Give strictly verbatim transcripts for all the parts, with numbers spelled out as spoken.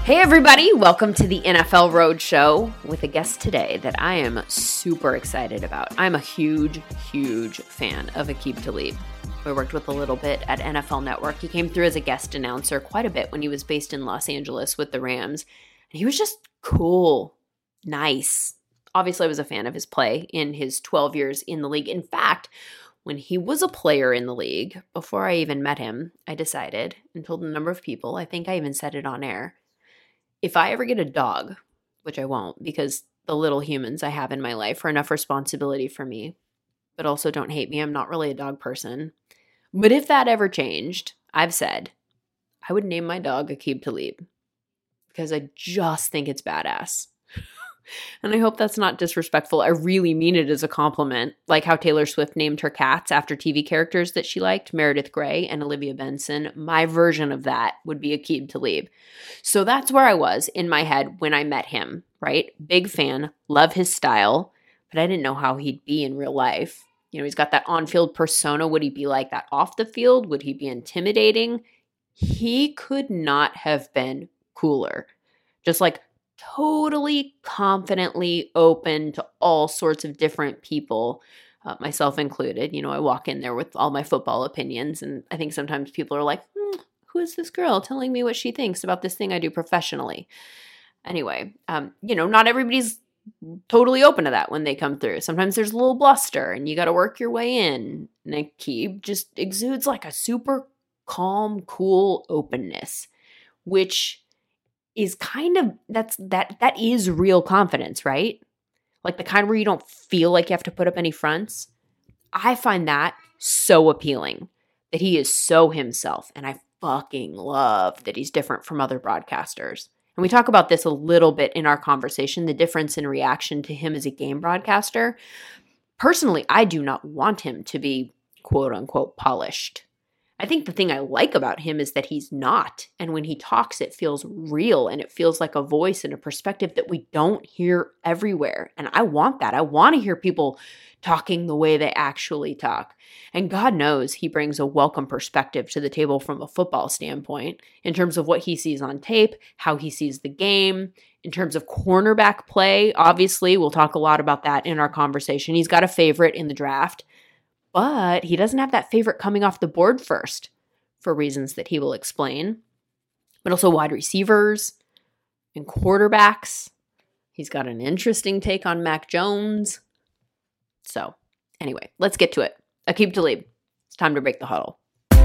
Hey everybody, welcome to the N F L Roadshow with a guest today that I am super excited about. I'm a huge, huge fan of Aqib Talib. We worked with a little bit at N F L Network. He came through as a guest announcer quite a bit when he was based in Los Angeles with the Rams. And he was just cool, nice. Obviously, I was a fan of his play in his twelve years in the league. In fact, when he was a player in the league, before I even met him, I decided and told a number of people, I think I even said it on air, if I ever get a dog, which I won't because the little humans I have in my life are enough responsibility for me, but also don't hate me. I'm not really a dog person. But if that ever changed, I've said I would name my dog Aqib Talib because I just think it's badass. And I hope that's not disrespectful. I really mean it as a compliment, like how Taylor Swift named her cats after T V characters that she liked, Meredith Grey and Olivia Benson. My version of that would be Aqib Talib. So that's where I was in my head when I met him, right? Big fan, love his style, but I didn't know how he'd be in real life. You know, he's got that on-field persona. Would he be like that off the field? Would he be intimidating? He could not have been cooler. Just like totally confidently open to all sorts of different people, uh, myself included. You know, I walk in there with all my football opinions, and I think sometimes people are like, hmm, who is this girl telling me what she thinks about this thing I do professionally? Anyway, um, you know, not everybody's totally open to that when they come through. Sometimes there's a little bluster, and you got to work your way in. Aqib just exudes like a super calm, cool openness, which is kind of, that's that that is real confidence, right? Like the kind where you don't feel like you have to put up any fronts. I find that so appealing, that he is so himself, and I fucking love that he's different from other broadcasters. And we talk about this a little bit in our conversation, the difference in reaction to him as a game broadcaster. Personally, I do not want him to be quote unquote polished. I think the thing I like about him is that he's not. And when he talks, it feels real, and it feels like a voice and a perspective that we don't hear everywhere. And I want that. I want to hear people talking the way they actually talk. And God knows he brings a welcome perspective to the table from a football standpoint in terms of what he sees on tape, how he sees the game, in terms of cornerback play. Obviously, we'll talk a lot about that in our conversation. He's got a favorite in the draft. But he doesn't have that favorite coming off the board first for reasons that he will explain. But also wide receivers and quarterbacks. He's got an interesting take on Mac Jones. So anyway, let's get to it. Aqib Talib, it's time to break the huddle.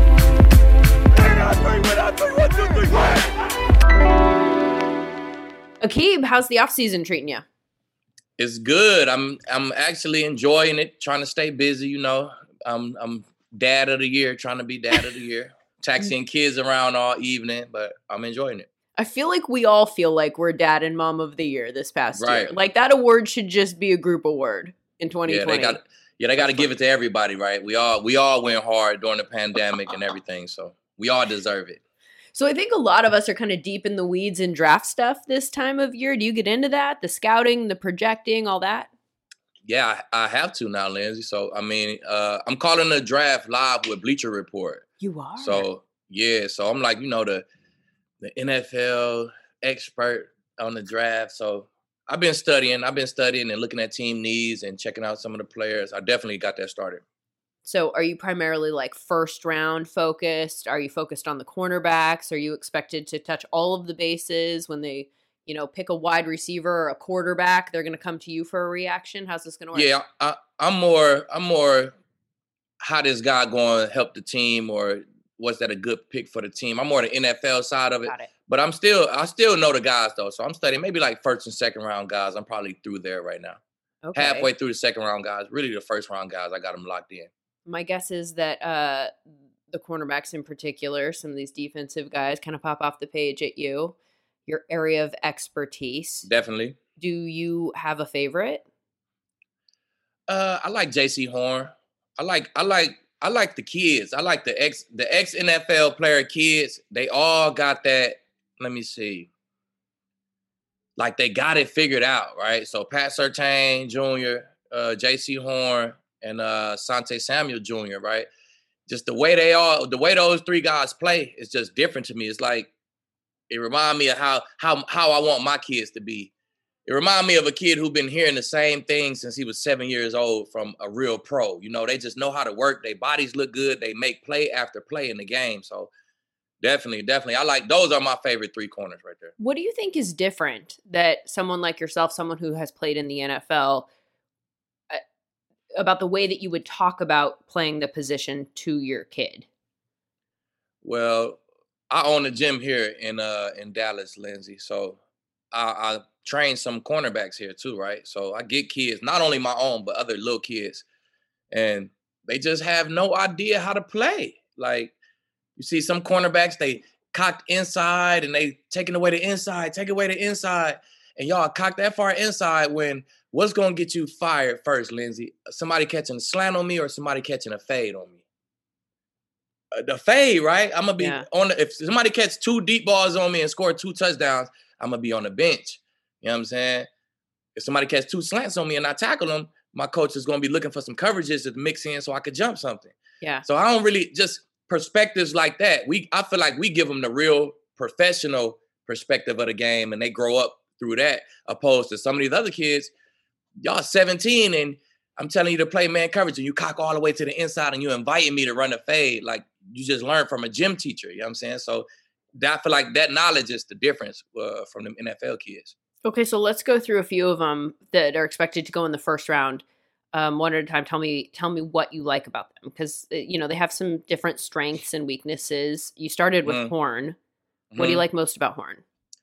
Aqib, how's the offseason treating you? It's good. I'm I'm actually enjoying it, trying to stay busy, you know. I'm I'm dad of the year, trying to be dad of the year. Taxiing kids around all evening, but I'm enjoying it. I feel like we all feel like we're dad and mom of the year this past right. year. Like that award should just be a group award in twenty twenty. Yeah, they got yeah, they got to give it to everybody, right? We all we all went hard during the pandemic and everything, so we all deserve it. So I think a lot of us are kind of deep in the weeds in draft stuff this time of year. Do you get into that? The scouting, the projecting, all that? Yeah, I, I have to now, Lindsay. So, I mean, uh, I'm calling the draft live with Bleacher Report. You are? So, yeah. So, I'm like, you know, the the N F L expert on the draft. So, I've been studying. I've been studying and looking at team needs and checking out some of the players. I definitely got that started. So are you primarily like first round focused? Are you focused on the cornerbacks? Are you expected to touch all of the bases when they, you know, pick a wide receiver or a quarterback? They're going to come to you for a reaction. How's this going to work? Yeah, I, I'm more, I'm more how this guy going to help the team, or was that a good pick for the team? I'm more the N F L side of it, Got it. But I'm still, I still know the guys though. So I'm studying maybe like first and second round guys. I'm probably through there right now. Okay. Halfway through the second round guys. Really the first round guys, I got them locked in. My guess is that uh, the cornerbacks in particular, some of these defensive guys kind of pop off the page at you, your area of expertise. Definitely. Do you have a favorite? Uh, I like J C Horn. I like, I like, I like the kids. I like the ex, the ex N F L player kids. They all got that. Let me see. Like they got it figured out, right? So Pat Surtain Junior, uh, J C Horn, and uh, Sante Samuel Junior, right? Just the way they all, the way those three guys play is just different to me. It's like it reminds me of how how how I want my kids to be. It reminds me of a kid who's been hearing the same thing since he was seven years old from a real pro. You know, they just know how to work. Their bodies look good. They make play after play in the game. So definitely, definitely. I like, those are my favorite three corners right there. What do you think is different that someone like yourself, someone who has played in the N F L, uh, about the way that you would talk about playing the position to your kid? Well, I own a gym here in uh in Dallas, Lindsay. So I, I train some cornerbacks here too, right? So I get kids, not only my own, but other little kids, and they just have no idea how to play. Like, you see some cornerbacks, they cocked inside and they taking away the inside, take away the inside, and y'all cocked that far inside when what's gonna get you fired first, Lindsay? Somebody catching a slant on me or somebody catching a fade on me? The fade, right? I'm gonna be yeah. on the, if somebody catch two deep balls on me and score two touchdowns, I'm gonna be on the bench. You know what I'm saying? If somebody catch two slants on me and I tackle them, my coach is gonna be looking for some coverages to mix in so I could jump something. Yeah. So I don't really just perspectives like that. We I feel like we give them the real professional perspective of the game and they grow up through that, opposed to some of these other kids. Y'all seventeen and I'm telling you to play man coverage and you cock all the way to the inside and you inviting me to run a fade. Like, you just learned from a gym teacher. You know what I'm saying? So that, I feel like that knowledge is the difference uh, from the N F L kids. Okay, so let's go through a few of them that are expected to go in the first round. Um, one at a time. Tell me, tell me what you like about them, because you know they have some different strengths and weaknesses. You started with mm. Horn. What mm-hmm. do you like most about Horn?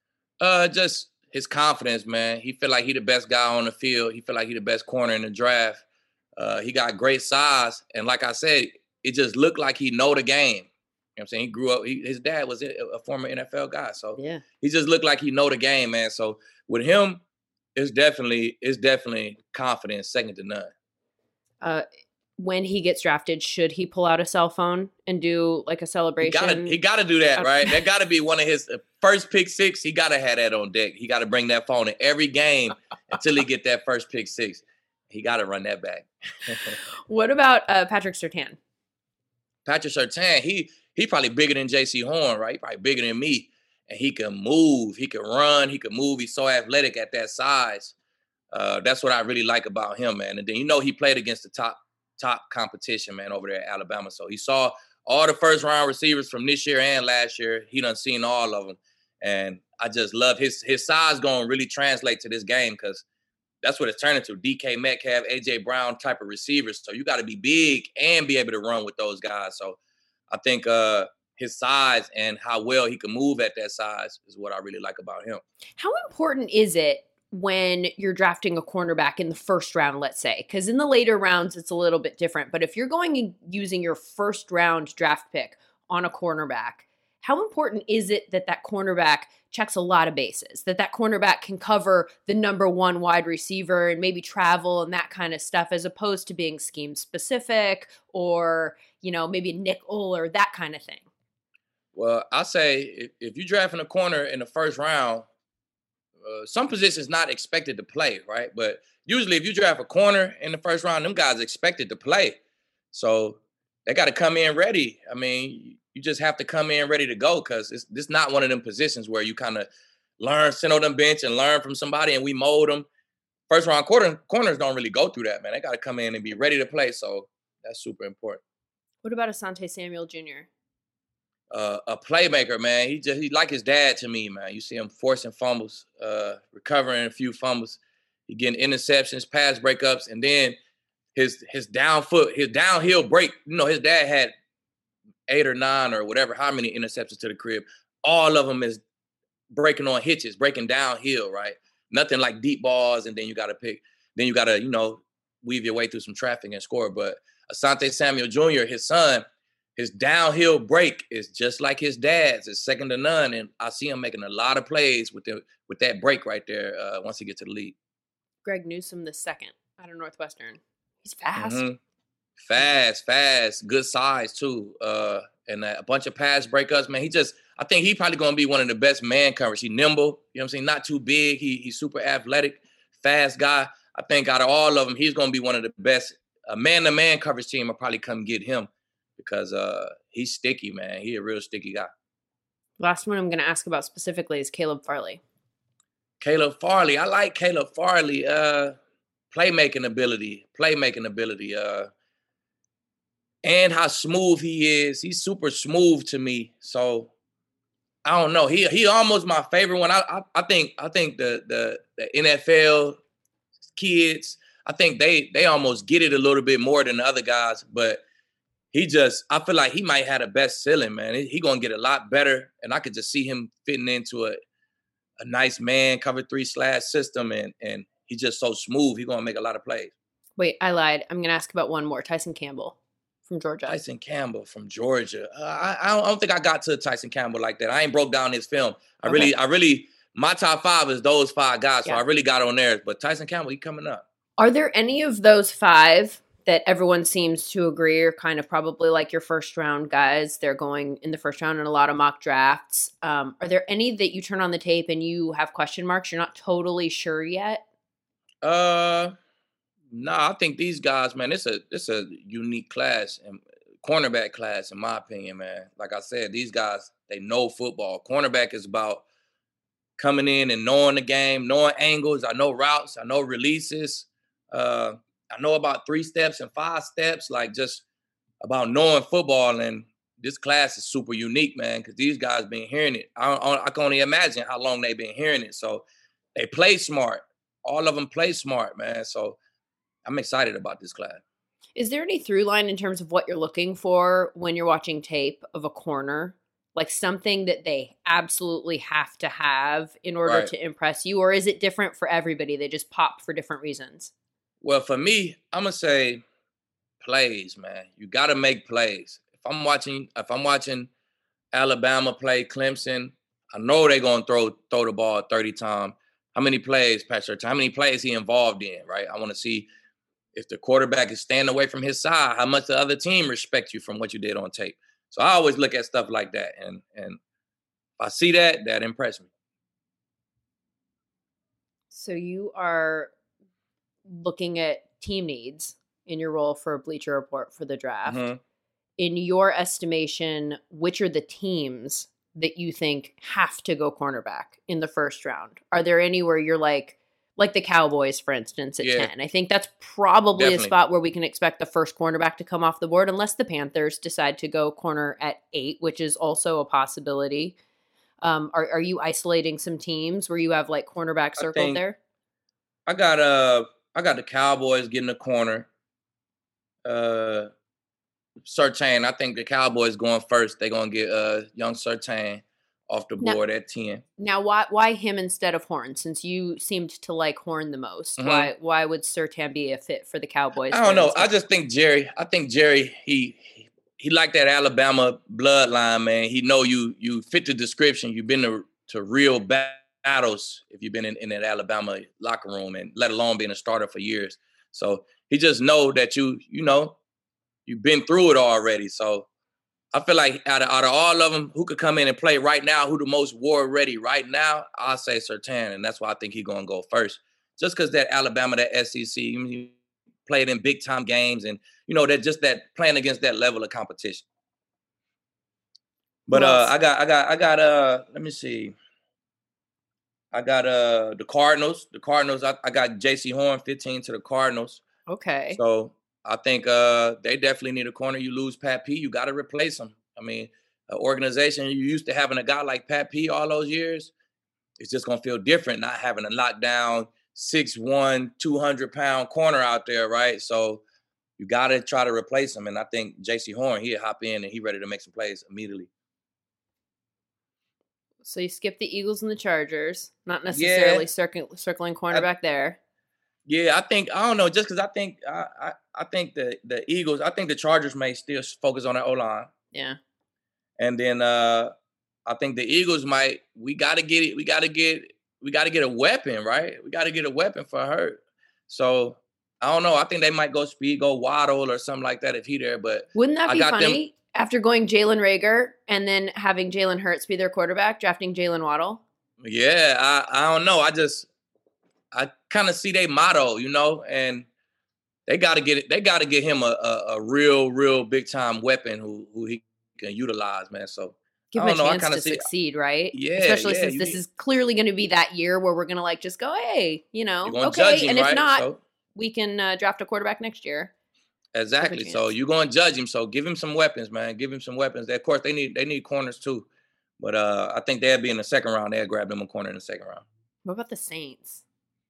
Uh, just his confidence, man. He feel like he the best guy on the field. He feel like he the best corner in the draft. Uh, he got great size, and like I said, it just looked like he know the game. You know what I'm saying? He grew up. He, his dad was a former N F L guy, so yeah, he just looked like he know the game, man. So with him, it's definitely it's definitely confidence second to none. Uh, when he gets drafted, should he pull out a cell phone and do like a celebration? He got to do that, right? That got to be one of his uh, first pick six. He got to have that on deck. He got to bring that phone in every game until he get that first pick six. He got to run that back. What about uh, Patrick Surtain? Patrick Surtain, he he probably bigger than J C Horn, right? He probably bigger than me. And he can move. He can run. He can move. He's so athletic at that size. Uh, that's what I really like about him, man. And then, you know, he played against the top top competition, man, over there at Alabama. So he saw all the first-round receivers from this year and last year. He done seen all of them. And I just love his his size going to really translate to this game because that's what it's turning to. D K Metcalf, A J Brown type of receivers. So you got to be big and be able to run with those guys. So I think uh, his size and how well he can move at that size is what I really like about him. How important is it when you're drafting a cornerback in the first round, let's say? Because in the later rounds, it's a little bit different. But if you're going and using your first round draft pick on a cornerback, how important is it that that cornerback checks a lot of bases, that that cornerback can cover the number one wide receiver and maybe travel and that kind of stuff, as opposed to being scheme specific or, you know, maybe nickel or that kind of thing? Well, I say if, if you're drafting a corner in the first round, Uh, some positions not expected to play, right? But usually if you draft a corner in the first round, them guys expected to play. So they got to come in ready. I mean, you just have to come in ready to go because it's this not one of them positions where you kind of learn, sit on them bench and learn from somebody and we mold them. First round corner, corners don't really go through that, man. They got to come in and be ready to play. So that's super important. What about Asante Samuel Junior? Uh, a playmaker, man. He just he like his dad to me, man. You see him forcing fumbles, uh, recovering a few fumbles, he getting interceptions, pass breakups, and then his his down foot, his downhill break. You know, his dad had eight or nine or whatever, how many interceptions to the crib. All of them is breaking on hitches, breaking downhill, right? Nothing like deep balls, and then you got to pick. Then you got to, you know, weave your way through some traffic and score. But Asante Samuel Junior, his son, his downhill break is just like his dad's. It's second to none. And I see him making a lot of plays with the with that break right there uh, once he gets to the league. Greg Newsome the second out of Northwestern. He's fast. Mm-hmm. Fast, fast. Good size, too. Uh, and a bunch of pass breakups, man. He just, I think he probably going to be one of the best man coverage. He nimble, you know what I'm saying? Not too big. He He's super athletic, fast guy. I think out of all of them, he's going to be one of the best. A man-to-man coverage team will probably come get him. Because uh, he's sticky, man. He a real sticky guy. Last one I'm going to ask about specifically is Caleb Farley. Caleb Farley. I like Caleb Farley. Uh, playmaking ability. Playmaking ability. Uh, and how smooth he is. He's super smooth to me. So I don't know. He he almost my favorite one. I I, I think I think the, the the N F L kids, I think they they almost get it a little bit more than the other guys, but he just, I feel like he might have the best ceiling, man. He, he gonna get a lot better, and I could just see him fitting into a a nice man cover three slash system, and and he's just so smooth. He's gonna make a lot of plays. Wait, I lied. I'm gonna ask about one more. Tyson Campbell from Georgia. Tyson Campbell from Georgia. Uh, I I don't, I don't think I got to Tyson Campbell like that. I ain't broke down his film. I okay. really I really my top five is those five guys, so yeah. I really got on theirs. But Tyson Campbell, he coming up. Are there any of those five that everyone seems to agree are kind of probably like your first round guys? They're going in the first round in a lot of mock drafts. Um, are there any that you turn on the tape and you have question marks? You're not totally sure yet? Uh, no, nah, I think these guys, man, it's a it's a unique class and cornerback class, in my opinion, man. Like I said, these guys, they know football. Cornerback is about coming in and knowing the game, knowing angles. I know routes. I know releases. Uh, I know about three steps and five steps, like just about knowing football. And this class is super unique, man, because these guys been hearing it. I, I, I can only imagine how long they've been hearing it. So they play smart. All of them play smart, man. So I'm excited about this class. Is there any through line in terms of what you're looking for when you're watching tape of a corner? Like something that they absolutely have to have in order right. to impress you? Or is it different for everybody? They just pop for different reasons? Well, for me, I'm gonna say plays, man. You gotta make plays. If I'm watching, if I'm watching Alabama play Clemson, I know they're gonna throw throw the ball thirty times. How many plays, Pat Surtain? How many plays he involved in, right? I want to see if the quarterback is standing away from his side, how much the other team respects you from what you did on tape. So I always look at stuff like that, and and if I see that, that impressed me. So you are looking at team needs in your role for Bleacher Report for the draft. Mm-hmm. In your estimation, which are the teams that you think have to go cornerback in the first round? Are there any where you're like, like the Cowboys, for instance, at yeah. ten? I think that's probably Definitely. a spot where we can expect the first cornerback to come off the board, unless the Panthers decide to go corner at eight, which is also a possibility. Um, are, are you isolating some teams where you have like cornerback circled there? I got uh I got the Cowboys getting a corner. Uh, Surtain, I think the Cowboys going first. They're gonna get uh young Surtain off the board now, at ten. Now, why why him instead of Horn? Since you seemed to like Horn the most, mm-hmm. why why would Surtain be a fit for the Cowboys? I don't know. I just think Jerry. I think Jerry. He he, he like that Alabama bloodline, man. He know you you fit the description. You've been to, to real battles if you've been in, in that Alabama locker room, and let alone being a starter for years. So he just know that you you know you've been through it already. So I feel like out of, out of all of them, who could come in and play right now, who the most war ready right now, I'll say Surtain, and that's why I think he's going to go first. Just because that Alabama, that S E C, he played in big time games, and you know that just that playing against that level of competition. But uh, I got, I got, I got. Uh, let me see. I got uh the Cardinals. The Cardinals. I, I got J C Horn, fifteen to the Cardinals. Okay. So I think uh, they definitely need a corner. You lose Pat P, you got to replace him. I mean, an organization you used to having a guy like Pat P all those years, it's just gonna feel different not having a lockdown six one, two hundred pound corner out there, right? So you got to try to replace him. And I think J C Horn, he'll hop in and he ready to make some plays immediately. So you skip the Eagles and the Chargers, not necessarily yeah. circling, circling cornerback I, there. Yeah, I think I don't know. Just because I think I, I I think the the Eagles, I think the Chargers may still focus on their O line. Yeah, and then uh, I think the Eagles might. We got to get it. We got to get. We got to get a weapon, right? We got to get a weapon for her. So I don't know. I think they might go speed, go Waddle or something like that if he there. But wouldn't that be funny? Them, after going Jalen Reagor and then having Jalen Hurts be their quarterback, drafting Jalen Waddle? Yeah, I, I don't know. I just I kind of see their motto, you know, and they got to get it. They got to get him a, a a real, real big time weapon who who he can utilize, man. So Give I him don't a know. I chance kind to of see. succeed, right? Yeah, Especially yeah. since You this need, is clearly going to be that year where we're going to like just go, hey, you know, you're gonna judge okay. him, And if right? not, So we can uh, draft a quarterback next year. Give him a exactly. So chance. you're gonna judge him. So give him some weapons, man. Give him some weapons. They, of course, they need they need corners too. But uh, I think they'll be in the second round. They'll grab them a corner in the second round. What about the Saints?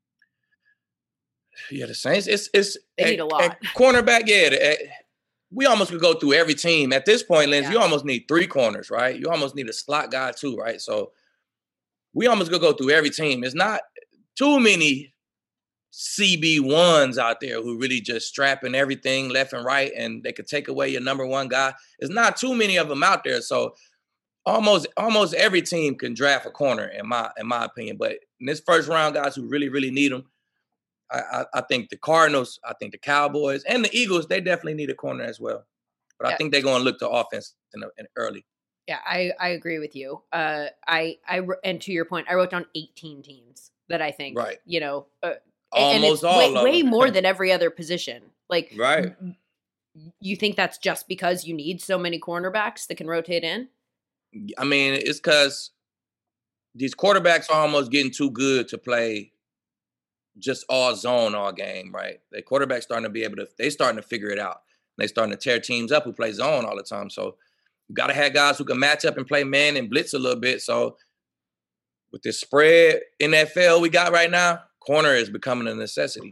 Yeah, the Saints. It's it's They at, need a lot. at cornerback. Yeah, the- at- we almost could go through every team at this point, Lindsay. Yeah. You almost need three corners, right? You almost need a slot guy too, right? So we almost could go through every team. It's not too many C B ones out there who really just strapping everything left and right, and they could take away your number one guy. There's not too many of them out there. So almost almost every team can draft a corner, in my in my opinion. But in this first round, guys who really really need them. I, I, I think the Cardinals, I think the Cowboys, and the Eagles, they definitely need a corner as well. But Yeah. I think they're going to look to offense in, the, in early. Yeah, I, I agree with you. Uh, I I and to your point, I wrote down eighteen teams that I think, Right. you know, uh, Almost and it's all way, of way them. more than every other position. Like, Right. You think that's just because you need so many cornerbacks that can rotate in? I mean, it's because these quarterbacks are almost getting too good to play just all zone all game, right? The quarterback's starting to be able to, they starting to figure it out. They starting to tear teams up who play zone all the time. So you got to have guys who can match up and play man and blitz a little bit. So with this spread N F L we got right now, corner is becoming a necessity.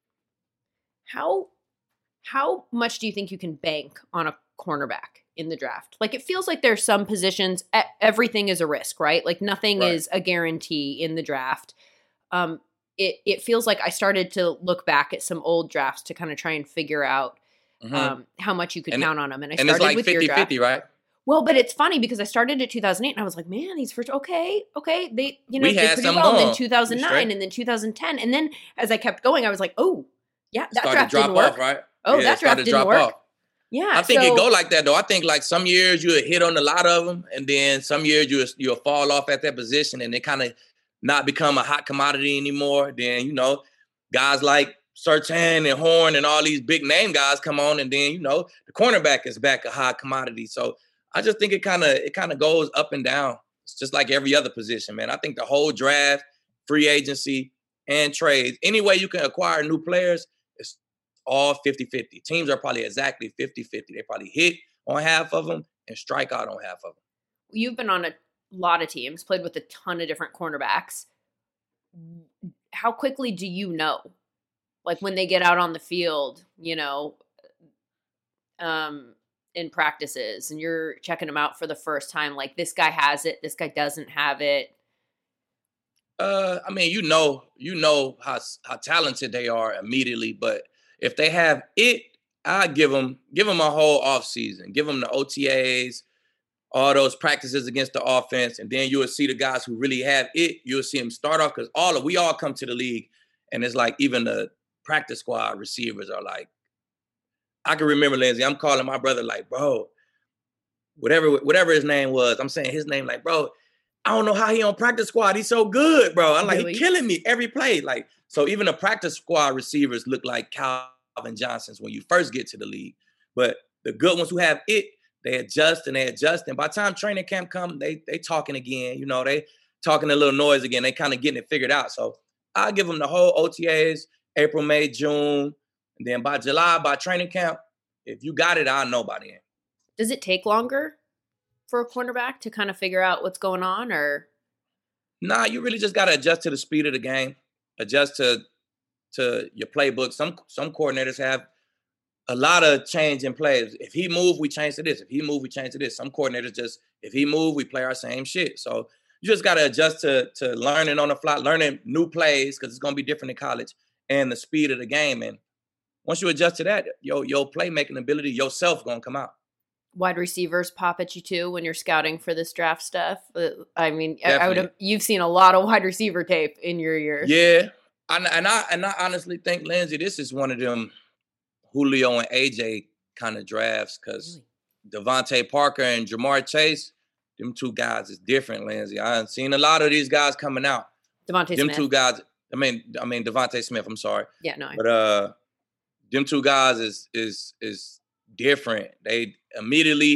How how much do you think you can bank on a cornerback in the draft? Like, it feels like there's some positions, e- everything is a risk, right? Like nothing Right. is a guarantee in the draft. Um, it it feels like I started to look back at some old drafts to kind of try and figure out Mhm. um, how much you could And- count on them. And I and started it's like with your draft. fifty-fifty, right? Well, but it's funny because I started at two thousand eight and I was like, man, these first, okay, okay. They, you know, We did had pretty some well. And going. then two thousand nine Straight. and then two thousand ten. And then as I kept going, I was like, oh, yeah, that Started to draft drop didn't work. off, right? Oh, Yeah, it that draft started to didn't drop work. off. Yeah. I think so, it go like that though. I think like some years you hit on a lot of them, and then some years you you'll fall off at that position, and it kind of not become a hot commodity anymore. Then you know, guys like Surtain and Horn and all these big name guys come on, and then you know the cornerback is back a hot commodity. So I just think it kind of it kind of goes up and down. It's just like every other position, man. I think the whole draft, free agency, and trades, any way you can acquire new players, it's all fifty-fifty. Teams are probably exactly fifty-fifty. They probably hit on half of them and strike out on half of them. you've been on a lot of teams, played with a ton of different cornerbacks. How quickly do you know? Like when they get out on the field, you know, um, in practices and you're checking them out for the first time, like this guy has it, this guy doesn't have it. Uh, I mean, you know, you know how how talented they are immediately, but if they have it, I give them give them a whole off season, give them the O T As, all those practices against the offense, and then you will see the guys who really have it. You'll see them start off because all of we all come to the league, and it's like even the practice squad receivers are like, I can remember Lindsay. I'm calling my brother like, bro, whatever whatever his name was. I'm saying his name like, bro. I don't know how he on practice squad. He's so good, bro. I'm like, Really? he killing me every play. Like, so even the practice squad receivers look like Calvin Johnsons when you first get to the league. But the good ones who have it, they adjust and they adjust. And by the time training camp come, they they talking again. You know, they talking a little noise again. They kind of getting it figured out. So I give them the whole O T As, April, May, June. And then by July, by training camp, if you got it, I'll know by then. Does it take longer for a cornerback to kind of figure out what's going on, or? Nah, you really just got to adjust to the speed of the game, adjust to to your playbook. Some some coordinators have a lot of change in plays. If he move, we change to this. If he move, we change to this. Some coordinators just, if he move, we play our same shit. So you just got to adjust to to learning on the fly, learning new plays because it's going to be different in college, and the speed of the game. And once you adjust to that, your your playmaking ability, yourself going to come out. Wide receivers pop at you too when you're scouting for this draft stuff. Uh, I mean, I, I Definitely. would. You've seen a lot of wide receiver tape in your years. Yeah, and, and I and I honestly think, Lindsay, this is one of them Julio and A J kind of drafts because Really? Devontae Parker and Jamar Chase, them two guys is different, Lindsay. I've seen a lot of these guys coming out. Devontae them Smith. two guys. I mean, I mean Devontae Smith. I'm sorry, Yeah, no. I- but uh, them two guys is is is different. They immediately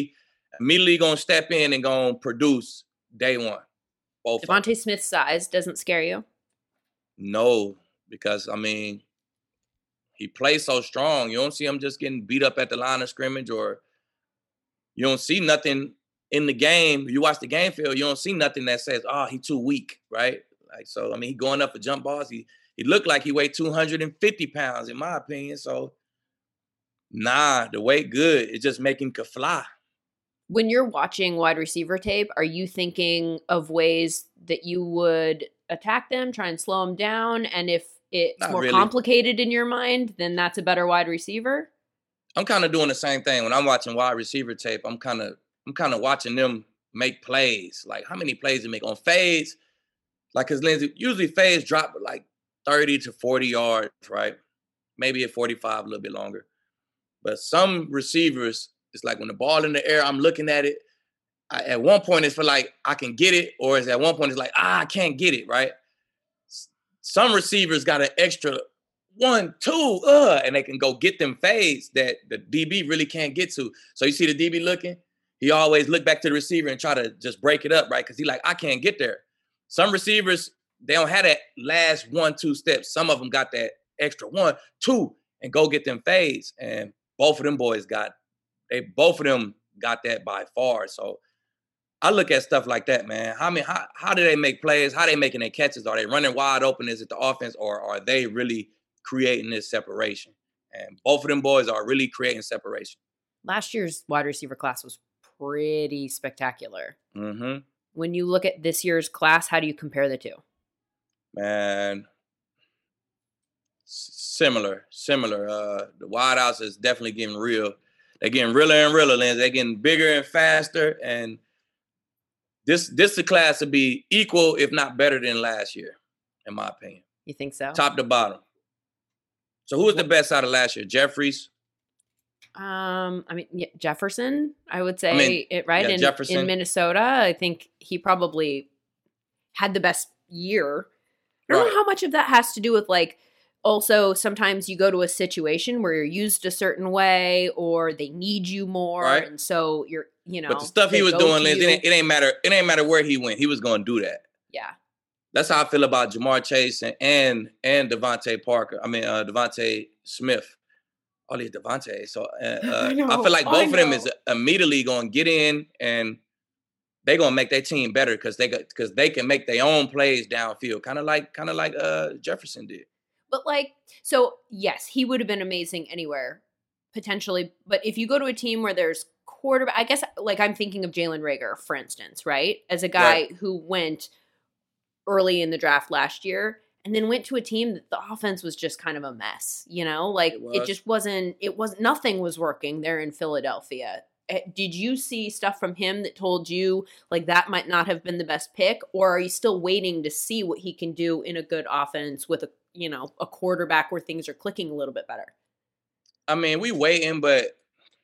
immediately gonna step in and gonna produce day one. Both of them. Devontae Smith's size doesn't scare you? No, because, I mean, he plays so strong. You don't see him just getting beat up at the line of scrimmage, or you don't see nothing in the game. You watch the game field, you don't see nothing that says, oh, he too weak, right? Like, so, I mean, he going up for jump balls. He he looked like he weighed two hundred fifty pounds, in my opinion. So, nah, the weight good. It just make him could fly. When you're watching wide receiver tape, are you thinking of ways that you would attack them, try and slow them down? And if it's Not more really. complicated in your mind, then that's a better wide receiver? I'm kind of doing the same thing. When I'm watching wide receiver tape, I'm kind of I'm kind of watching them make plays. Like, how many plays they make on fades? Like, because Lindsay, usually fades drop like thirty to forty yards, right? Maybe at forty-five, a little bit longer. But some receivers, it's like when the ball in the air, I'm looking at it. I, at one point, it's for like, I can get it. Or it's at one point, it's like, ah, I can't get it, right? Some receivers got an extra one, two, uh, and they can go get them fades that the D B really can't get to. So you see the D B looking, he always look back to the receiver and try to just break it up, right? Because he like, I can't get there. Some receivers, they don't have that last one, two steps. Some of them got that extra one, two, and go get them fades. And both of them boys got, they both of them got that by far. So I look at stuff like that, man. How I mean, how how do they make plays? How they making their catches? Are they running wide open? Is it the offense, or are they really creating this separation? And both of them boys are really creating separation. Last year's wide receiver class was pretty spectacular. Mm-hmm. When you look at this year's class, how do you compare the two? Man, s- similar, similar. Uh, the wideouts is definitely getting real. They're getting realer and realer, Lindsay. They're getting bigger and faster. And this this the class to be equal, if not better than last year, in my opinion. You think so? Top to bottom. So who was the best out of last year? Jeffries? Um, I mean, yeah, Jefferson, I would say, I mean, it right yeah, in, Jefferson. in Minnesota. I think he probably had the best year. I don't Right. know how much of that has to do with, like, also sometimes you go to a situation where you're used a certain way or they need you more, Right. and so you're, you know. But the stuff they he was go doing, to Lindsay, you. it ain't, it ain't matter. It ain't matter where he went. He was going to do that. Yeah. That's how I feel about Jamar Chase and and, and Devontae Parker. I mean, uh, Devontae Smith. All these Devontae. So uh, uh, I I, know, feel like I both of them know. is immediately going to get in, and they're going to make their team better because they got because they can make their own plays downfield, kind of like kind of like uh, Jefferson did. But, like, so yes, he would have been amazing anywhere, potentially. But if you go to a team where there's quarterback, I guess, like, I'm thinking of Jalen Reagor, for instance, right? As a guy Right. who went early in the draft last year and then went to a team that the offense was just kind of a mess, you know? Like, It it was. just wasn't, it was, nothing was working there in Philadelphia. Eh, Did you see stuff from him that told you, like, that might not have been the best pick? Or are you still waiting to see what he can do in a good offense with a, you know, a quarterback where things are clicking a little bit better? I mean, we waiting, but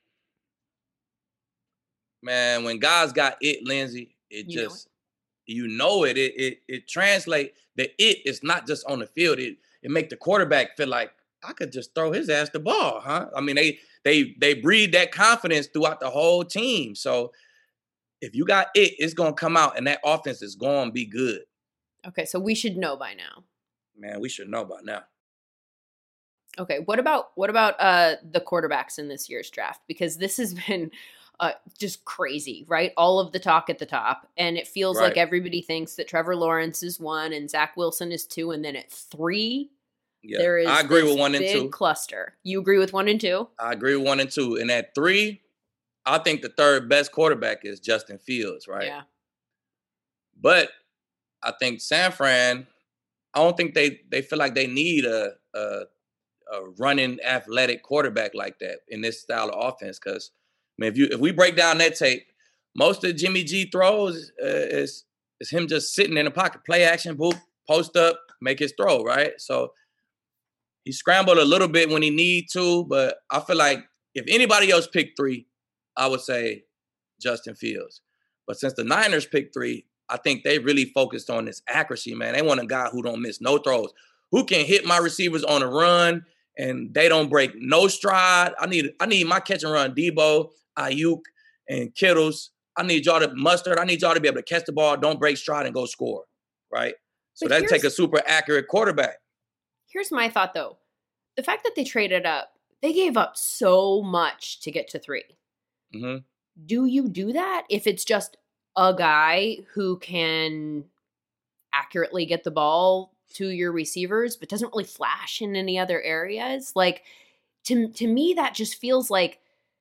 man, when guys got it, Lindsay, it You know just you know it. It it it translate. The it is not just on the field. It it make the quarterback feel like I could just throw his ass the ball, huh? I mean, they they they breed that confidence throughout the whole team. So if you got it, it's gonna come out, and that offense is gonna be good. Okay, so we should know by now. Man, we should know by now. Okay, what about what about uh the quarterbacks in this year's draft? Because this has been uh just crazy, right? All of the talk at the top, and it feels like Right. everybody thinks that Trevor Lawrence is one and Zach Wilson is two, and then at three Yeah, there is I agree this with one and big two. cluster. You agree with one and two? I agree with one and two. And at three, I think the third best quarterback is Justin Fields, right? Yeah. But I think San Fran, I don't think they they feel like they need a a, a running athletic quarterback like that in this style of offense. Because I mean, if you if we break down that tape, most of Jimmy G throws uh, is is him just sitting in the pocket, play action, boop, post up, make his throw, right? So he scrambled a little bit when he need to, but I feel like if anybody else picked three, I would say Justin Fields. But since the Niners picked three, I think they really focused on this accuracy, man. They want a guy who don't miss no throws, who can hit my receivers on a run and they don't break no stride. I need I need my catch and run Debo, Ayuk, and Kittles. I need y'all to mustard. I need y'all to be able to catch the ball, don't break stride, and go score, right? So that take a super accurate quarterback. Here's my thought, though. The fact that they traded up, they gave up so much to get to three. Mm-hmm. Do you do that if it's just a guy who can accurately get the ball to your receivers but doesn't really flash in any other areas? Like, to to me, that just feels like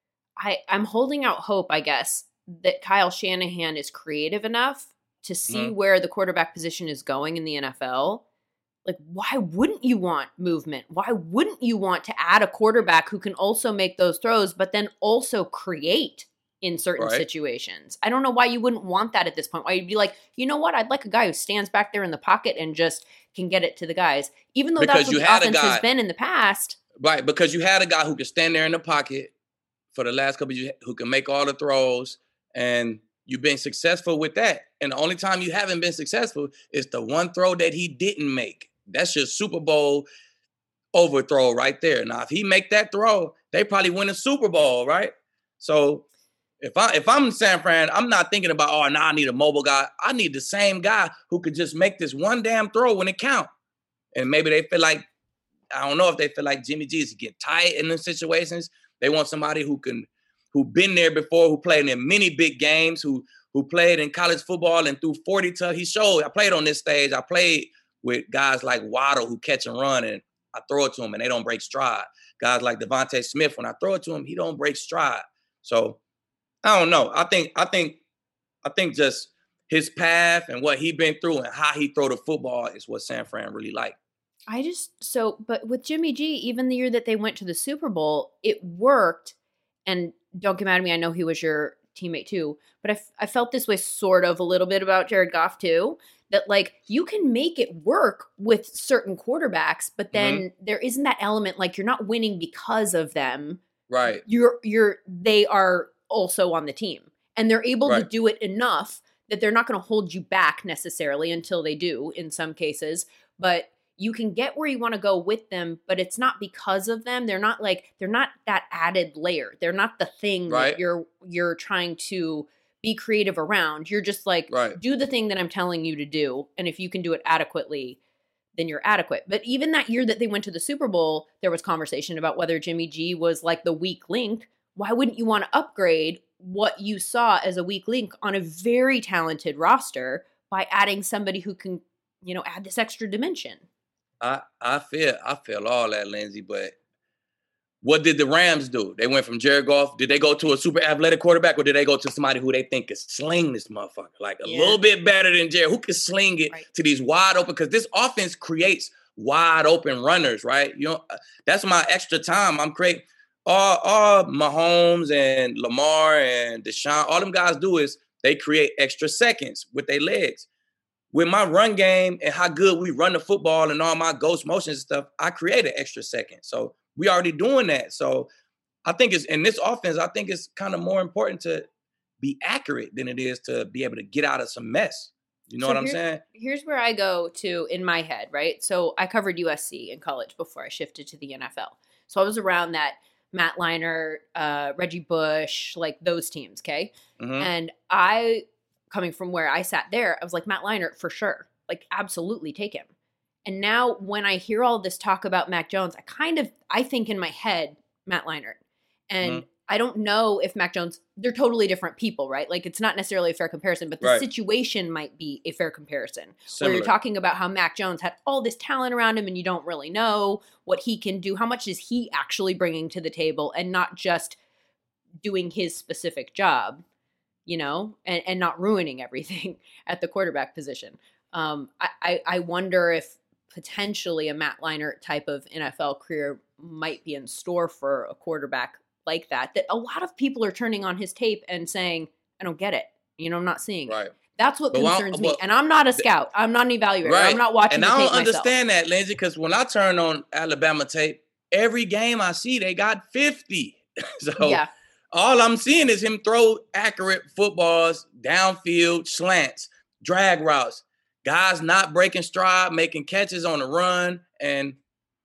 I, I'm holding out hope, I guess, that Kyle Shanahan is creative enough to see Mm-hmm. where the quarterback position is going in the N F L. Like, why wouldn't you want movement? Why wouldn't you want to add a quarterback who can also make those throws, but then also create in certain Right. situations? I don't know why you wouldn't want that at this point. Why you'd be like, you know what? I'd like a guy who stands back there in the pocket and just can get it to the guys. Even though Because that's what you the had a offense has guy- been in the past. Right, because you had a guy who could stand there in the pocket for the last couple of years, who can make all the throws, and you've been successful with that. And the only time you haven't been successful is the one throw that he didn't make. That's your Super Bowl overthrow right there. Now, if he make that throw, they probably win a Super Bowl, right? So if I if I'm San Fran, I'm not thinking about, oh, now I need a mobile guy. I need the same guy who could just make this one damn throw when it count. And maybe they feel like, I don't know if they feel like Jimmy G is get tight in those situations. They want somebody who can, who been there before, who played in many big games, who who played in college football and threw forty to, he showed, I played on this stage. I played with guys like Waddle who catch and run, and I throw it to them and they don't break stride. Guys like Devontae Smith, when I throw it to him, he don't break stride. So I don't know. I think, I think, I think just his path and what he been through and how he throw the football is what San Fran really like. I just, so, but with Jimmy G, even the year that they went to the Super Bowl, it worked. And don't get mad at me, I know he was your teammate too, but I, f- I felt this way sort of a little bit about Jared Goff too, that like you can make it work with certain quarterbacks, but then mm-hmm. there isn't that element, like you're not winning because of them. Right. You're, you're, they are also on the team and they're able right. to do it enough that they're not going to hold you back necessarily until they do in some cases, but you can get where you want to go with them, but it's not because of them. They're not like, they're not that added layer. They're not the thing right. that you're, you're trying to be creative around. You're just like, right. do the thing that I'm telling you to do. And if you can do it adequately, then you're adequate. But even that year that they went to the Super Bowl, there was conversation about whether Jimmy G was like the weak link. Why wouldn't you want to upgrade what you saw as a weak link on a very talented roster by adding somebody who can, you know, add this extra dimension? I, I feel I feel all that, Lindsay, but what did the Rams do? They went from Jared Goff. Did they go to a super athletic quarterback, or did they go to somebody who they think can sling this motherfucker? Like a yeah. little bit better than Jared, who can sling it right. to these wide open, because this offense creates wide open runners, right? You know, that's my extra time. I'm creating all, all Mahomes and Lamar and Deshaun, all them guys do is they create extra seconds with their legs. With my run game and how good we run the football and all my ghost motions and stuff, I create an extra second. So we already doing that. So I think it's in this offense, I think it's kind of more important to be accurate than it is to be able to get out of some mess. You know so what I'm saying? Here's where I go to in my head, right? So I covered U S C in college before I shifted to the N F L. So I was around that Matt Leinart, uh, Reggie Bush, like those teams, okay? Mm-hmm. And I... coming from where I sat there, I was like, Matt Leinart, for sure. Like, absolutely take him. And now when I hear all this talk about Mac Jones, I kind of, I think in my head, Matt Leinart. And mm-hmm. I don't know if Mac Jones, they're totally different people, right? Like, it's not necessarily a fair comparison, but the right. situation might be a fair comparison. Similar. Where you're talking about how Mac Jones had all this talent around him and you don't really know what he can do. How much is he actually bringing to the table and not just doing his specific job? You know, and, and not ruining everything at the quarterback position. Um, I, I, I wonder if potentially a Matt Leinart type of N F L career might be in store for a quarterback like that, that a lot of people are turning on his tape and saying, I don't get it. You know, I'm not seeing right. it. That's what but concerns well, me. And I'm not a scout. I'm not an evaluator. Right. I'm not watching and the tape I don't myself. understand that, Lindsay, because when I turn on Alabama tape, every game I see, they got fifty. so yeah. all I'm seeing is him throw accurate footballs, downfield, slants, drag routes, guys not breaking stride, making catches on the run. And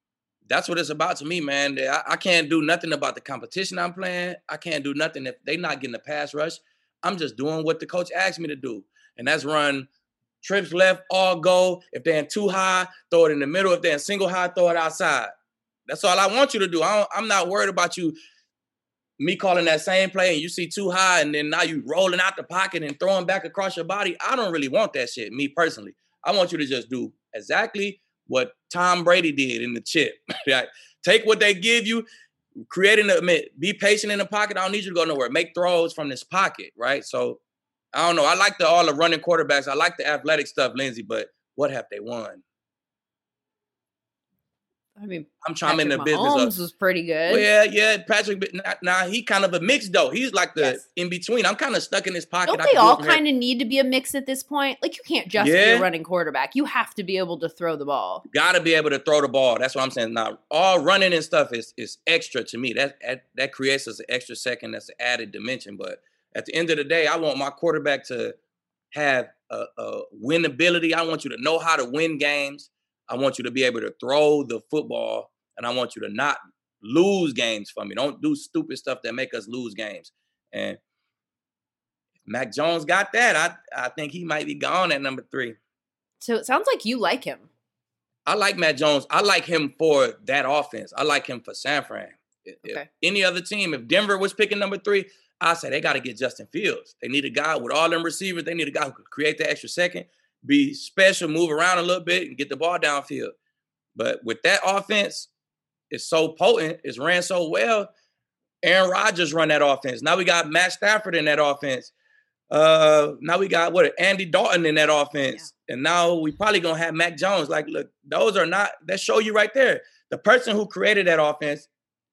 That's what it's about to me, man. I, I can't do nothing about the competition I'm playing. I can't do nothing if they not getting a pass rush. I'm just doing what the coach asked me to do. And that's run trips left, all go. If they're in too high, throw it in the middle. If they're in single high, throw it outside. That's all I want you to do. I don't, I'm not worried about you, me calling that same play and you see too high and then now you rolling out the pocket and throwing back across your body. I don't really want that shit, me personally. I want you to just do exactly what Tom Brady did in the chip. Like, take what they give you, create an admit, be patient in the pocket. I don't need you to go nowhere. Make throws from this pocket, right? So, I don't know. I like the all the running quarterbacks. I like the athletic stuff, Lindsay, but what have they won? I mean, I'm trying in the Mahomes business of, was pretty good. Well, yeah, yeah, Patrick. Now nah, he kind of a mix though. He's like the Yes. in between. I'm kind of stuck in his pocket. Don't I they can do it all from here. kind of need to be a mix at this point? Like, you can't just be Yeah. a running quarterback. You have to be able to throw the ball. Got to be able to throw the ball. That's what I'm saying. Now, all running and stuff is is extra to me. That that, that creates us an extra second. That's an added dimension. But at the end of the day, I want my quarterback to have a, a winnability. I want you to know how to win games. I want you to be able to throw the football, and I want you to not lose games for me. Don't do stupid stuff that make us lose games. And Mac Jones got that. I I think he might be gone at number three. So it sounds like you like him. I like Matt Jones. I like him for that offense. I like him for San Fran. If Okay. any other team, if Denver was picking number three, I say they got to get Justin Fields. They need a guy with all them receivers. They need a guy who could create the extra second, be special, move around a little bit, and get the ball downfield. But with that offense, it's so potent. It's ran so well. Aaron Rodgers run that offense. Now we got Matt Stafford in that offense. Uh, now we got what Andy Dalton in that offense, yeah. And now we probably gonna have Mac Jones. Like, look, those are not. That show you right there. The person who created that offense,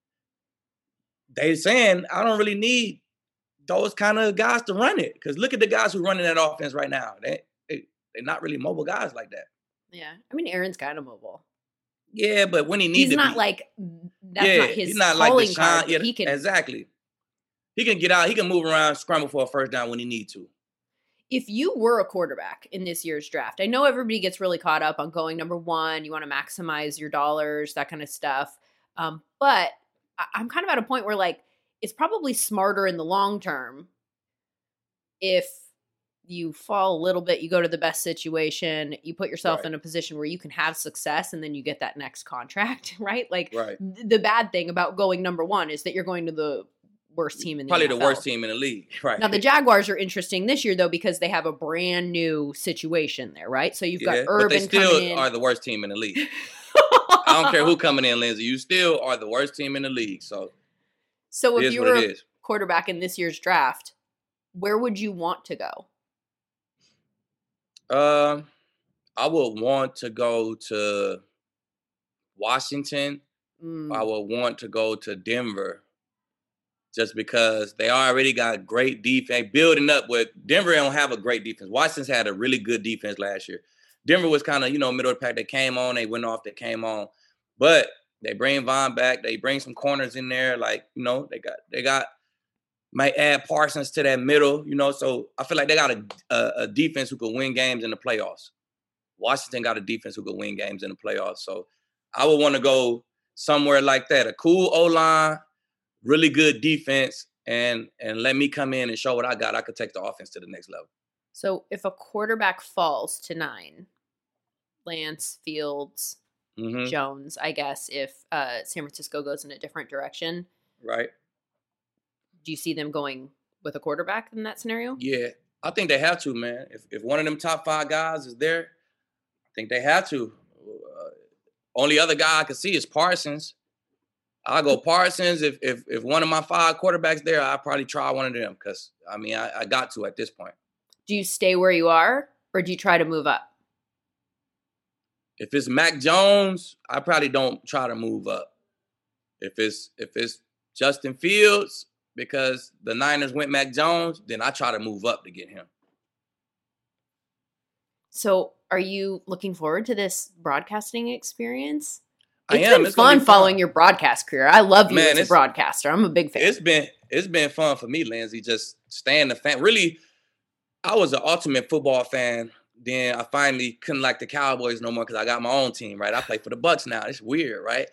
they saying I don't really need those kind of guys to run it. Because look at the guys who running that offense right now. They they they're not really mobile guys like that. Yeah, I mean Aaron's kind of mobile. Yeah, but when he needs, he's to not be, like that's yeah, not his he's not calling like the card. shine. Yeah, he can exactly. He can get out. He can move around, scramble for a first down when he need to. If you were a quarterback in this year's draft, I know everybody gets really caught up on going number one. You want to maximize your dollars, that kind of stuff. Um, but I- I'm kind of at a point where, like, it's probably smarter in the long term if you fall a little bit, you go to the best situation, you put yourself Right. in a position where you can have success, and then you get that next contract, right? Like, Right. th- the bad thing about going number one is that you're going to the worst team in the Probably N F L. the worst team in the league. Right. Now, the Jaguars are interesting this year, though, because they have a brand new situation there, right? So you've got Yeah, Urban but they still coming in. are the worst team in the league. I don't care who coming in, Lindsay. You still are the worst team in the league. So, So it if is you what were it a is. quarterback in this year's draft, where would you want to go? Um, I would want to go to Washington. Mm, I would want to go to Denver just because they already got great defense. Building up with Denver don't have a great defense. Washington's had a really good defense last year. Denver was kind of, you know, middle of the pack. They came on, they went off, they came on. But they bring Von back. They bring some corners in there. Like, you know, they got, they got, might add Parsons to that middle, you know. So I feel like they got a, a, a defense who could win games in the playoffs. Washington got a defense who could win games in the playoffs. So I would want to go somewhere like that. A cool O-line, really good defense, and and let me come in and show what I got. I could take the offense to the next level. So if a quarterback falls to nine, Lance, Fields, Mm-hmm. Jones, I guess, if uh, San Francisco goes in a different direction, Right? do you see them going with a quarterback in that scenario? Yeah. I think they have to, man. If if one of them top five guys is there, I think they have to. Uh, only other guy I can see is Parsons. I'll go Parsons. If if if one of my five quarterbacks there, I'll probably try one of them because, I mean, I, I got to at this point. Do you stay where you are, or do you try to move up? If it's Mac Jones, I probably don't try to move up. If it's if it's Justin Fields, because the Niners went Mac Jones, then I try to move up to get him. So are you looking forward to this broadcasting experience? I It's am. been It's gonna fun be following fun. your broadcast career. I love you Man, as a it's- broadcaster. I'm a big fan. It's been it's been fun for me, Lindsay. Just staying the fan. Really, I was an ultimate football fan. Then I finally couldn't like the Cowboys no more because I got my own team. Right, I play for the Bucks now. It's weird, right?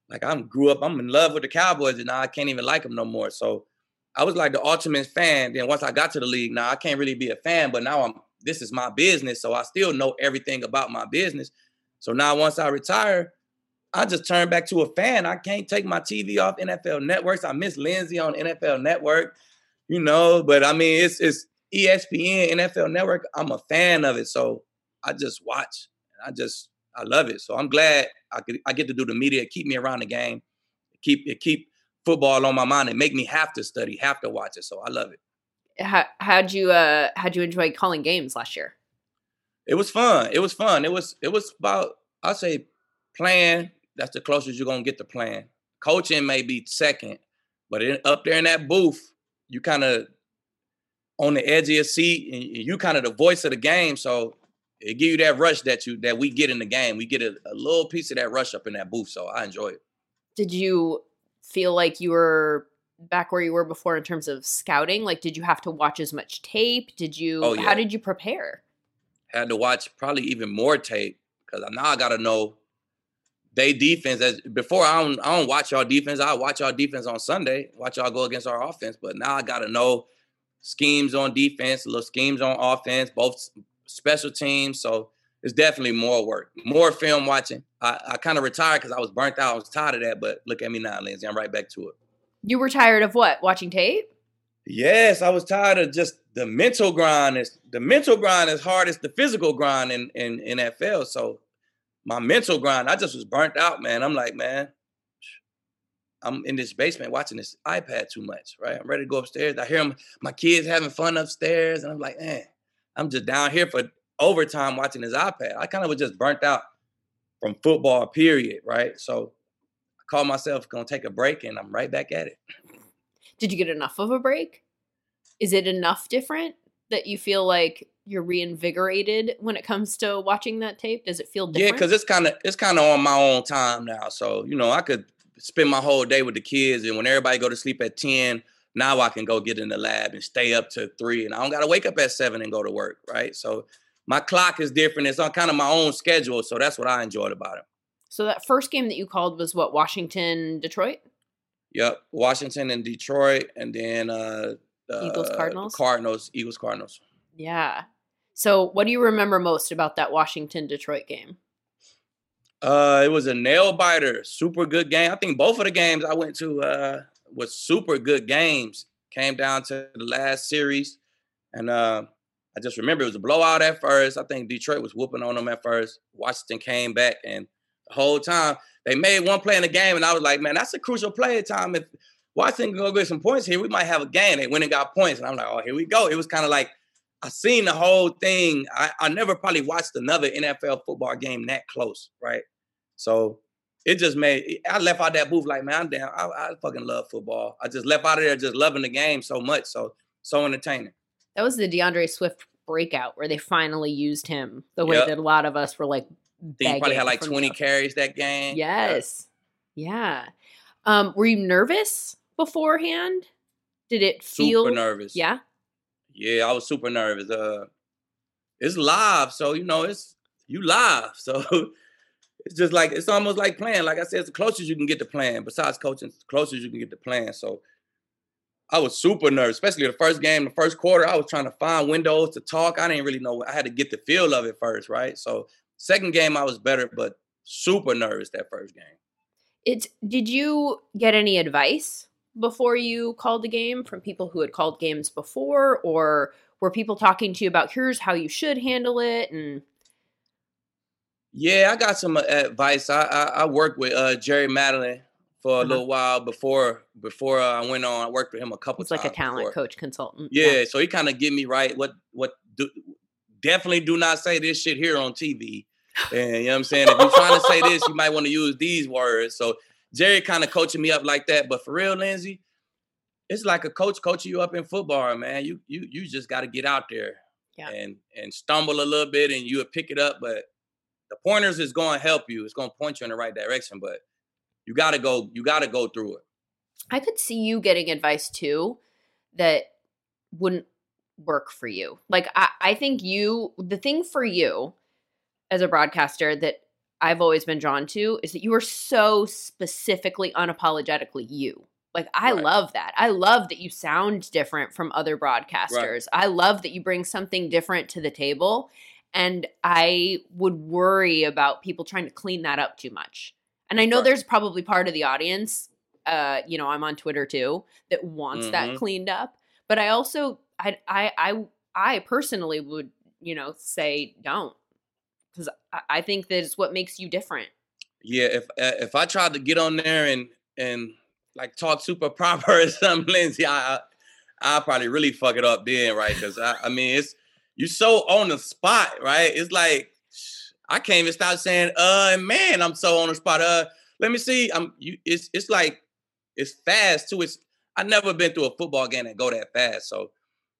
like I grew up, I'm in love with the Cowboys, and now I can't even like them no more. So I was like the ultimate fan. Then once I got to the league, now I can't really be a fan, but now I'm, this is my business. So I still know everything about my business. So now once I retire, I just turn back to a fan. I can't take my T V off N F L networks. I miss Lindsay on N F L Network, you know, but I mean, it's it's E S P N, N F L Network. I'm a fan of it. So I just watch. I just, I love it. So I'm glad I could, I get to do the media, keep me around the game, keep it keep football on my mind and make me have to study, have to watch it. So I love it. How, how'd you, uh, how'd you enjoy calling games last year? It was fun. It was fun. It was, it was about, I'll say playing. That's the closest you're going to get to playing. Coaching may be second, but in, up there in that booth, you kind of on the edge of your seat, and you kind of the voice of the game. So it give you that rush that you that we get in the game. We get a, a little piece of that rush up in that booth. So I enjoy it. Did you feel like you were back where you were before in terms of scouting? Like, did you have to watch as much tape? Did you, oh, yeah. How did you prepare? Had to watch probably even more tape because now I got to know they defense. As before, I don't, I don't watch y'all defense. I watch y'all defense on Sunday, watch y'all go against our offense. But now I got to know schemes on defense, little schemes on offense, both special teams. So it's definitely more work, more film watching. I, I kind of retired because I was burnt out. I was tired of that. But look at me now, Lindsay. I'm right back to it. You were tired of what? Watching tape? Yes, I was tired of just the mental grind. Is the mental grind as hard as the physical grind in, in, in N F L. So my mental grind, I just was burnt out, man. I'm like, man, I'm in this basement watching this iPad too much, right? I'm ready to go upstairs. I hear them, my kids having fun upstairs. And I'm like, man, I'm just down here for overtime watching this iPad. I kind of was just burnt out from football, period, right? So I called myself going to take a break, and I'm right back at it. Did you get enough of a break? Is it enough different that you feel like you're reinvigorated when it comes to watching that tape? Does it feel different? Yeah, because it's kind of it's kind of on my own time now. So, you know, I could spend my whole day with the kids, and when everybody go to sleep at ten, now I can go get in the lab and stay up to three, and I don't got to wake up at seven and go to work, right? So my clock is different. It's on kind of my own schedule, so that's what I enjoyed about it. So that first game that you called was what, Washington, Detroit? Yep, Washington and Detroit, and then uh, uh, Eagles, Cardinals? Cardinals, Eagles, Cardinals. Yeah. So what do you remember most about that Washington-Detroit game? Uh, it was a nail-biter, super good game. I think both of the games I went to uh, was super good games. Came down to the last series, and uh, I just remember it was a blowout at first. I think Detroit was whooping on them at first. Washington came back, and the whole time they made one play in the game, and I was like, man, that's a crucial play time. If Washington can go get some points here, we might have a game. They went and got points, and I'm like, oh, here we go. It was kind of like I seen the whole thing. I, I never probably watched another N F L football game that close, right? So it just made, I left out that booth like, man, I'm down. I, I fucking love football. I just left out of there just loving the game so much. So, so entertaining. That was the DeAndre Swift breakout where they finally used him the way yep. that a lot of us were like, I think he probably had like twenty carries that game. Yes. Yeah. yeah. Um, were you nervous beforehand? Did it feel? Super nervous. Yeah? Yeah, I was super nervous. Uh, it's live, so, you know, it's, you live. So it's just like, it's almost like playing. Like I said, it's the closest you can get to playing. Besides coaching, it's the closest you can get to playing. So I was super nervous, especially the first game, the first quarter. I was trying to find windows to talk. I didn't really know. I had to get the feel of it first, right? So second game, I was better, but super nervous that first game. It's, did you get any advice before you called the game from people who had called games before, or were people talking to you about here's how you should handle it? And yeah, I got some advice. I I, I worked with uh, Jerry Madeline for a uh-huh. little while before before uh, I went on. I worked with him a couple He's times. Like a talent before. coach consultant. Yeah, yeah. So he kind of give me right what what do, definitely do not say this shit here on T V. And you know what I'm saying? If you're trying to say this, you might want to use these words. So Jerry kind of coaching me up like that. But for real, Lindsay, it's like a coach coaching you up in football, man. You you you just got to get out there yeah. and and stumble a little bit, and you'll pick it up. But the pointers is going to help you. It's going to point you in the right direction. But you got to go. You got to go through it. I could see you getting advice too that wouldn't work for you. Like I, I think you, the thing for you as a broadcaster that I've always been drawn to is that you are so specifically, unapologetically you. Like, I Right. love that. I love that you sound different from other broadcasters. Right. I love that you bring something different to the table. And I would worry about people trying to clean that up too much. And I know Right. there's probably part of the audience, uh, you know, I'm on Twitter too, that wants that Mhm. cleaned up. But I also, I, I, I, I personally would, you know, say don't. Because I, I think that it's what makes you different. Yeah, if uh, if I tried to get on there and and like talk super proper or something, Lindsay, I I I'll probably really fuck it up then, right? Because I, I mean, it's you so on the spot, right? It's like I can't even stop saying, uh, and man, I'm so on the spot. Uh, let me see. I'm you. It's it's like it's fast too. It's I never been through a football game that go that fast. So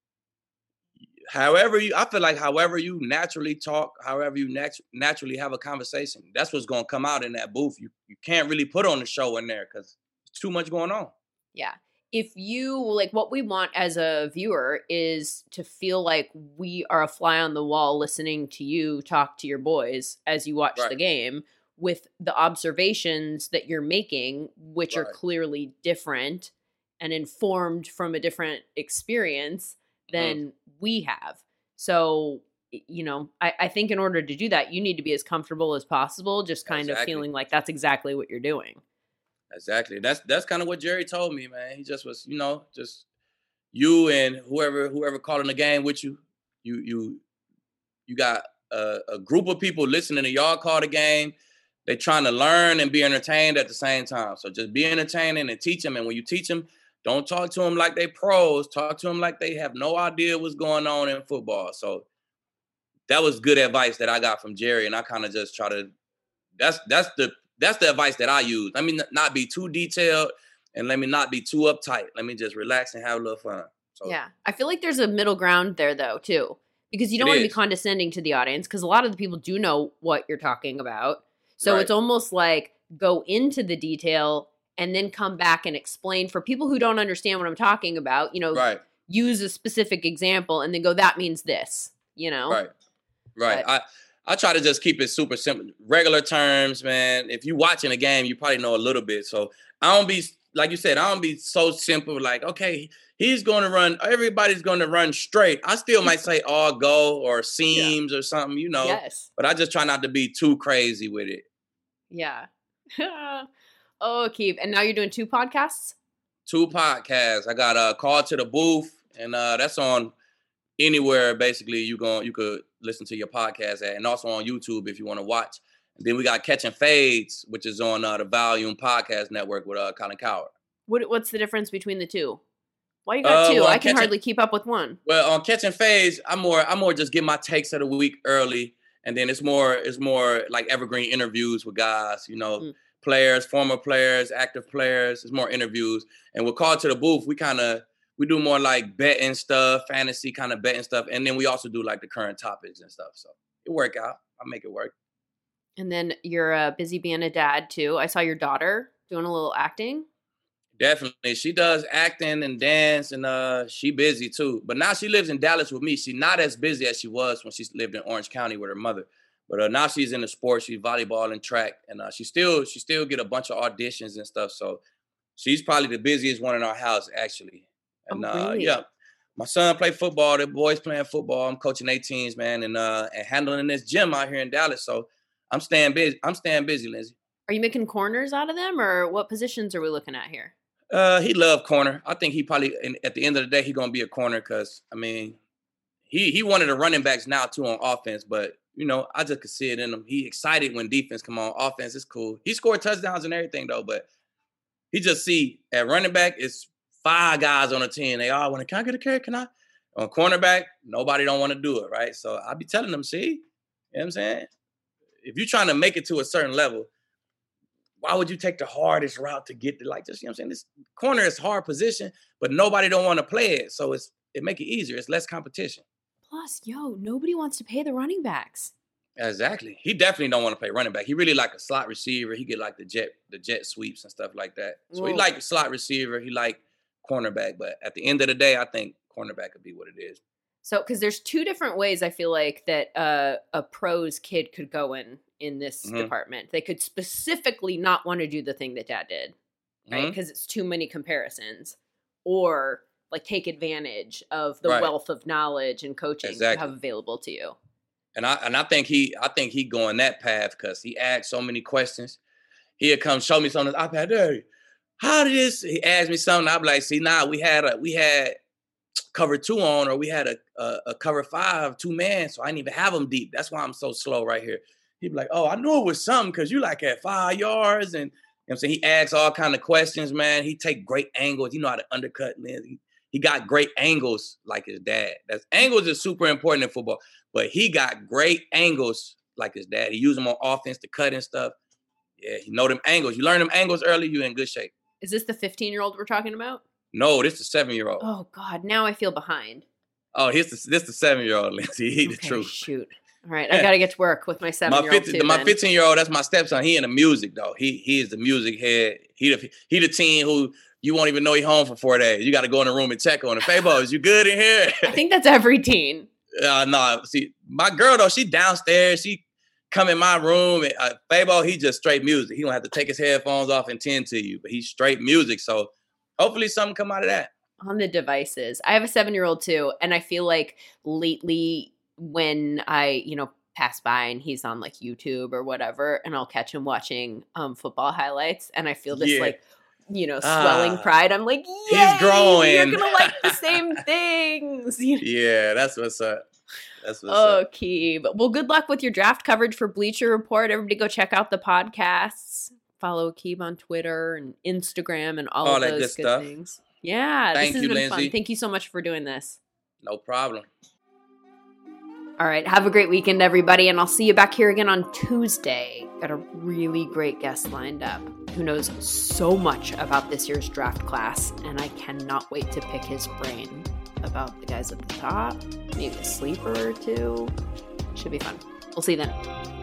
however you, I feel like however you naturally talk, however you natu- naturally have a conversation, that's what's gonna come out in that booth. You you can't really put on the show in there because there's too much going on. Yeah. If you like, what we want as a viewer is to feel like we are a fly on the wall listening to you talk to your boys as you watch Right, the game with the observations that you're making, which are right, clearly different and informed from a different experience mm, than we have. So, y- you know, I, I think in order to do that, you need to be as comfortable as possible, just kind of exactly, feeling like that's exactly what you're doing. exactly. That's that's kind of what Jerry told me, man. He just was, you know, just you and whoever whoever calling the game with you. You you you got a, a group of people listening to y'all call the game. They trying to learn and be entertained at the same time. So just be entertaining and teach them. And when you teach them, don't talk to them like they pros. Talk to them like they have no idea what's going on in football. So that was good advice that I got from Jerry, and I kind of just try to. That's that's the that's the advice that I use. Let me not be too detailed, and let me not be too uptight. Let me just relax and have a little fun. So Yeah. I feel like there's a middle ground there though, too. Because you don't it want to be is condescending to the audience because a lot of the people do know what you're talking about. So right, it's almost like go into the detail and then come back and explain for people who don't understand what I'm talking about, you know, right, use a specific example and then go that means this, you know. right. Right. But I I try to just keep it super simple. Regular terms, man. If you watching a game, you probably know a little bit. So I don't be like you said, I don't be so simple like, okay, he's going to run, everybody's going to run straight. I still might say all go or yeah. seams or something, you know, Yes. but I just try not to be too crazy with it. Yeah. Oh, Keith. And now you're doing two podcasts? Two podcasts. I got a call to the booth, and uh that's on anywhere basically you going you could listen to your podcast at, and also on YouTube if you want to watch. And then we got Catching Fades, which is on uh, the Volume Podcast Network with uh, Colin Coward. What what's the difference between the two? Why you got Uh, two? well, I on can Catching hardly keep up with one. well on Catching Fades, I'm more I'm more just get my takes of the week early, and then it's more it's more like evergreen interviews with guys, you know, Mm. players, former players, active players. It's more interviews, and with Call to the Booth, we kind of we do more like betting stuff, fantasy kind of betting stuff, and then we also do like the current topics and stuff. So it work out. I make it work. And then you're uh, busy being a dad too. I saw your daughter doing a little acting. Definitely. She does acting and dance, and uh she busy too. But now she lives in Dallas with me. She's not as busy as she was when she lived in Orange County with her mother. But uh, now she's in the sports. She's volleyball and track, and uh, she still she still get a bunch of auditions and stuff. So she's probably the busiest one in our house, actually. And Oh, uh yeah, really? my son play football. The boys playing football. I'm coaching eighteens, man, and uh and handling this gym out here in Dallas. So I'm staying busy. I'm staying busy, Lindsay. Are you making corners out of them, or what positions are we looking at here? Uh, he loved corner. I think he probably, in, at the end of the day, he gonna be a corner because I mean, he he wanted the running backs now too on offense, but you know, I just could see it in him. He excited when defense come on. Offense is cool. He scored touchdowns and everything though, but he just see at running back it's five guys on the team. They all want to. Can I get a carry? Can I? On cornerback, nobody don't want to do it, right? So I be telling them, see, you know what I'm saying? If you're trying to make it to a certain level, why would you take the hardest route to get to like just, you know what I'm saying? This corner is hard position, but nobody don't want to play it. So it's it make it easier. It's less competition. Plus, yo, nobody wants to pay the running backs. Exactly. He definitely don't want to play running back. He really like a slot receiver. He get like the jet, the jet sweeps and stuff like that. So he Whoa. like slot receiver. He like cornerback. But at the end of the day, I think cornerback could be what it is. So, because there's two different ways I feel like that uh, a pros kid could go in in this mm-hmm. department. They could specifically not want to do the thing that dad did, right? Because mm-hmm. it's too many comparisons, or like take advantage of the right. wealth of knowledge and coaching exactly. you have available to you. And I and I think he I think he going that path because he asked so many questions. He'll come show me something on the iPad. Hey, how did this? He asked me something. I'm like, see, now nah, we had a we had. cover two on, or we had a, a a cover five two man, so I didn't even have them deep. That's why I'm so slow right here. He'd be like, oh, I knew it was something because you like at five yards, and you know what I'm saying, he asks all kind of questions, man. He take great angles. You know how to undercut, man. He, he got great angles like his dad. That's angles is super important in football, but he got great angles like his dad. He used them on offense to cut and stuff. Yeah, you know them angles. You learn them angles early, you in good shape. Is this the fifteen-year-old we're talking about? No, this is the seven-year-old. Oh, God. Now I feel behind. Oh, here's the, this the seven-year-old, Lindsay. He okay, the truth. Shoot. All right. I got to get to work with my seven-year-old, my fifteen, too, My fifteen-year-old, that's my stepson. He in the music, though. He he is the music head. He the, he the teen who you won't even know he home for four days. You got to go in the room and check on him. Fabo, is you good in here? I think that's every teen. Uh, no. See, my girl, though, she downstairs. She come in my room. And, uh, Fabo, he just straight music. He don't have to take his headphones off and tend to you. But he's straight music. So hopefully something come out of that. On the devices. I have a seven-year-old too, and I feel like lately when I, you know, pass by and he's on like YouTube or whatever, and I'll catch him watching um, football highlights, and I feel this yeah. like, you know, swelling uh, pride. I'm like, yay, he's growing. You're gonna like the same things. Yeah, that's what's up. That's what's oh, up. Keeb. Well, good luck with your draft coverage for Bleacher Report. Everybody go check out the podcasts. Follow Keeb on Twitter and Instagram and all, all of those good, good stuff. things. Yeah, Thank this has you, been Lindsay. fun. Thank you so much for doing this. No problem. All right, have a great weekend, everybody, and I'll see you back here again on Tuesday. Got a really great guest lined up who knows so much about this year's draft class, and I cannot wait to pick his brain about the guys at the top, maybe a sleeper or two. Should be fun. We'll see you then.